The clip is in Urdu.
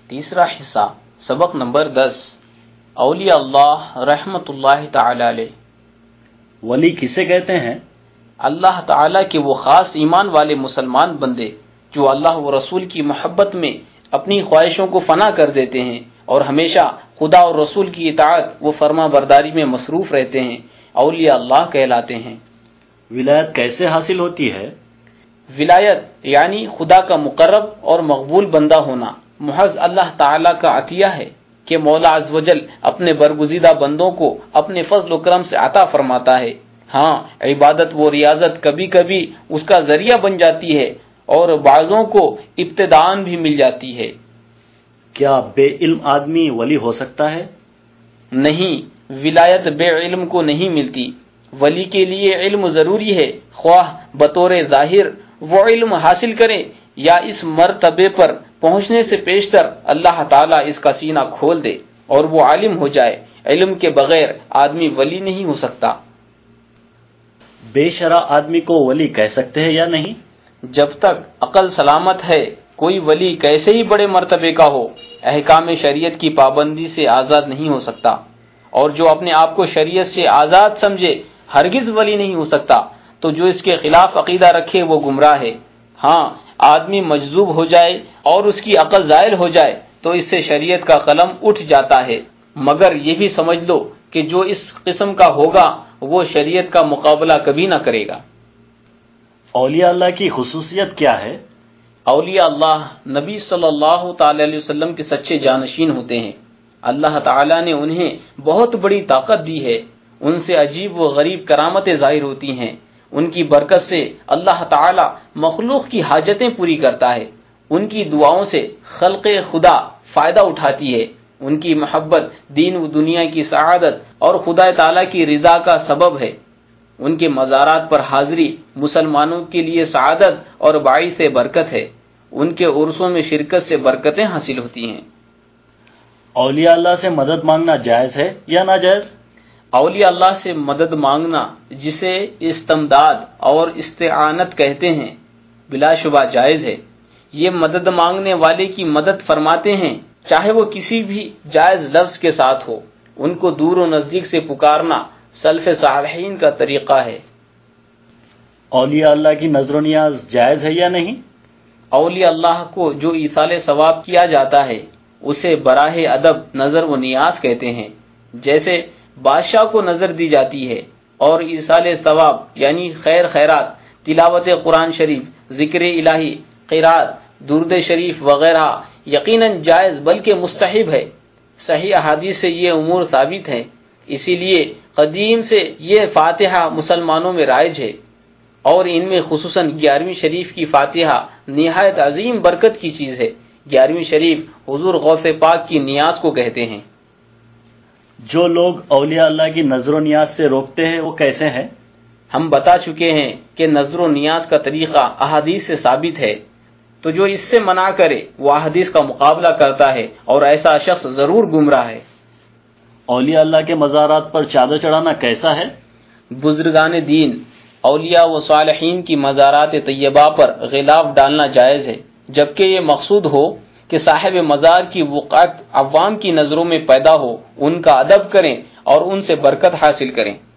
تیسرا حصہ سبق نمبر 10 اولیاء اللہ رحمت اللہ تعالی علیہ۔ ولی کسے کہتے ہیں؟ اللہ تعالیٰ کے وہ خاص ایمان والے مسلمان بندے جو اللہ و رسول کی محبت میں اپنی خواہشوں کو فنا کر دیتے ہیں اور ہمیشہ خدا اور رسول کی اطاعت و فرما برداری میں مصروف رہتے ہیں، اولیاء اللہ کہلاتے ہیں۔ ولایت کیسے حاصل ہوتی ہے؟ ولایت یعنی خدا کا مقرب اور مقبول بندہ ہونا محض اللہ تعالیٰ کا عطیہ ہے کہ مولا عز و جل اپنے برگزیدہ بندوں کو اپنے فضل و کرم سے عطا فرماتا ہے۔ ہاں، عبادت و ریاضت کبھی کبھی اس کا ذریعہ بن جاتی ہے اور بعضوں کو ابتداءً بھی مل جاتی ہے۔ کیا بے علم آدمی ولی ہو سکتا ہے؟ نہیں، ولایت بے علم کو نہیں ملتی۔ ولی کے لیے علم ضروری ہے، خواہ بطور ظاہر وہ علم حاصل کرے یا اس مرتبے پر پہنچنے سے پیشتر اللہ تعالیٰ اس کا سینہ کھول دے اور وہ عالم ہو جائے۔ علم کے بغیر آدمی ولی نہیں ہو سکتا۔ بے شرع آدمی کو ولی کہہ سکتے ہیں یا نہیں؟ جب تک عقل سلامت ہے کوئی ولی کیسے ہی بڑے مرتبے کا ہو احکام شریعت کی پابندی سے آزاد نہیں ہو سکتا، اور جو اپنے آپ کو شریعت سے آزاد سمجھے ہرگز ولی نہیں ہو سکتا۔ تو جو اس کے خلاف عقیدہ رکھے وہ گمراہ ہے۔ ہاں، آدمی مجذوب ہو جائے اور اس کی عقل زائل ہو جائے تو اس سے شریعت کا قلم اٹھ جاتا ہے، مگر یہ بھی سمجھ لو کہ جو اس قسم کا ہوگا وہ شریعت کا مقابلہ کبھی نہ کرے گا۔ اولیاء اللہ کی خصوصیت کیا ہے؟ اولیاء اللہ نبی صلی اللہ تعالی علیہ وسلم کے سچے جانشین ہوتے ہیں۔ اللہ تعالیٰ نے انہیں بہت بڑی طاقت دی ہے، ان سے عجیب و غریب کرامتیں ظاہر ہوتی ہیں۔ ان کی برکت سے اللہ تعالیٰ مخلوق کی حاجتیں پوری کرتا ہے، ان کی دعاؤں سے خلق خدا فائدہ اٹھاتی ہے۔ ان کی محبت دین و دنیا کی سعادت اور خدا تعالیٰ کی رضا کا سبب ہے۔ ان کے مزارات پر حاضری مسلمانوں کے لیے سعادت اور باعث برکت ہے۔ ان کے عرسوں میں شرکت سے برکتیں حاصل ہوتی ہیں۔ اولیاء اللہ سے مدد مانگنا جائز ہے یا ناجائز؟ اولیاء اللہ سے مدد مانگنا، جسے استمداد اور استعانت کہتے ہیں، بلا شبہ جائز ہے۔ یہ مدد مانگنے والے کی مدد فرماتے ہیں، چاہے وہ کسی بھی جائز لفظ کے ساتھ ہو۔ ان کو دور و نزدیک سے پکارنا سلف صالحین کا طریقہ ہے۔ اولیاء اللہ کی نظر و نیاز جائز ہے یا نہیں؟ اولیاء اللہ کو جو ایصال ثواب کیا جاتا ہے اسے براہ ادب نظر و نیاز کہتے ہیں، جیسے بادشاہ کو نظر دی جاتی ہے۔ اور ایصال ثواب یعنی خیر خیرات، تلاوت قرآن شریف، ذکر الہی، قرات، درود شریف وغیرہ یقیناً جائز بلکہ مستحب ہے۔ صحیح احادیث سے یہ امور ثابت ہیں، اسی لیے قدیم سے یہ فاتحہ مسلمانوں میں رائج ہے، اور ان میں خصوصاً 11ویں شریف کی فاتحہ نہایت عظیم برکت کی چیز ہے۔ 11ویں شریف حضور غوث پاک کی نیاز کو کہتے ہیں۔ جو لوگ اولیاء اللہ کی نظر و نیاز سے روکتے ہیں وہ کیسے ہیں؟ ہم بتا چکے ہیں کہ نظر و نیاز کا طریقہ احادیث سے ثابت ہے، تو جو اس سے منع کرے وہ احادیث کا مقابلہ کرتا ہے اور ایسا شخص ضرور گمراہ ہے۔ اولیاء اللہ کے مزارات پر چادر چڑھانا کیسا ہے؟ بزرگان دین، اولیاء و صالحین کی مزارات طیبہ پر غلاف ڈالنا جائز ہے، جبکہ یہ مقصود ہو کہ صاحب مزار کی وقعت عوام کی نظروں میں پیدا ہو، ان کا ادب کریں اور ان سے برکت حاصل کریں۔